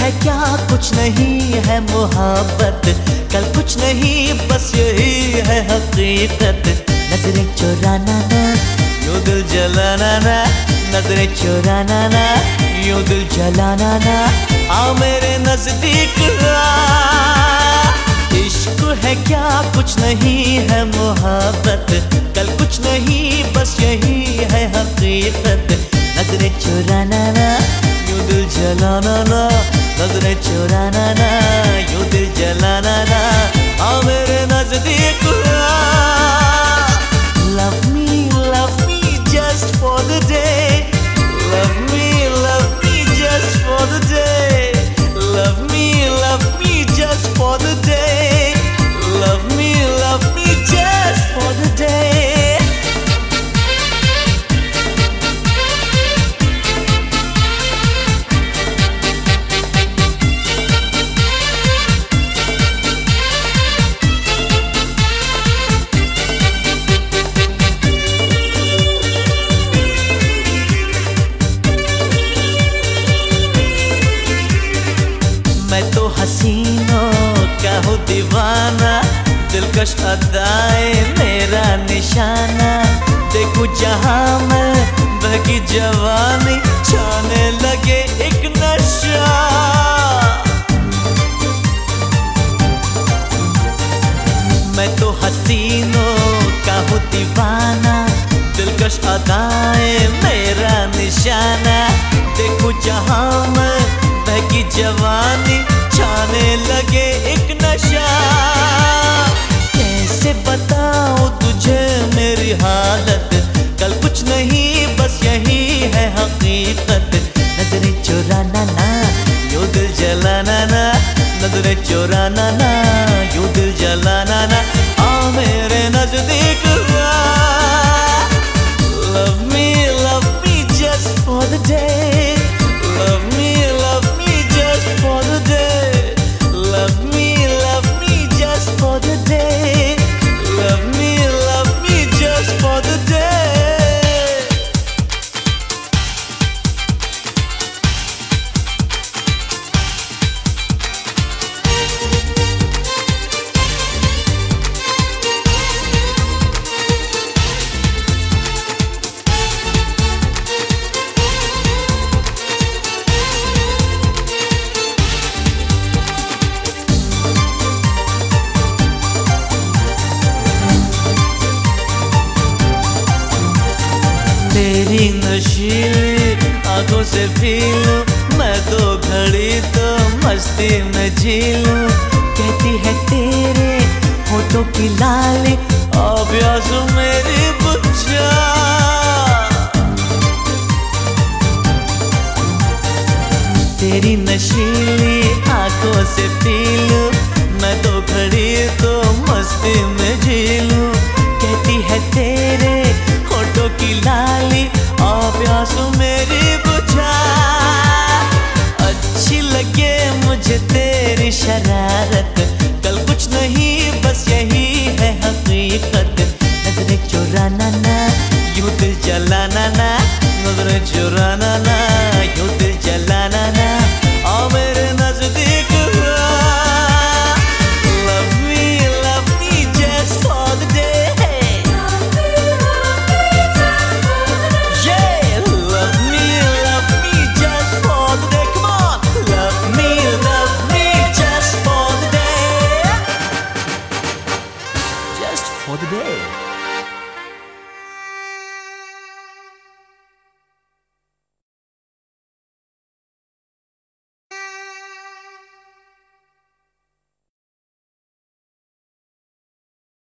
है क्या कुछ नहीं है मोहब्बत, कल कुछ नहीं बस यही है हकीकत। नजरें चुराना ना यूं दिल जलाना ना, नजरें चुराना ना यूं दिल जलाना ना, आओ मेरे नजदीक आ। इश्क है क्या कुछ नहीं है मोहब्बत, कल कुछ नहीं बस यही है हकीकत। नजरें चुराना ना यूं दिल जलाना ना, नजरें चुराना ना यूं दिल जलाना ना, आओ मेरे नजदीक आ। Love me just for the day, love me just for the day, love me just for the day, love me just for the day. मैं तो हसीनों का हूँ दीवाना, दिलकश अदाएं मेरा निशाना। देखूं जहाँ मैं बहकी जवानी, छाने लगे एक नशा। मैं तो हसीनों का हूँ दीवाना, दिलकश अदाएं मेरा निशाना। देखूं जहाँ मैं बहकी जवानी, छाने लगे एक नशा। कैसे बताऊं तुझे मेरी हालत, कल कुछ नहीं बस यही है हकीकत। नजरें चुराना ना यूं दिल जलाना ना, नजरें चुराना ना यूं दिल जलाना ना, आओ मेरे नजदीक आ। Love me just for the day, love me just for the day, love me just for the day, love me just for the day. तेरी नशीली आंखों से पी लूं मैं तो घड़ी, तो मस्ती में जी लूं। कहती है तेरे होठों की लाली, अभ्यासों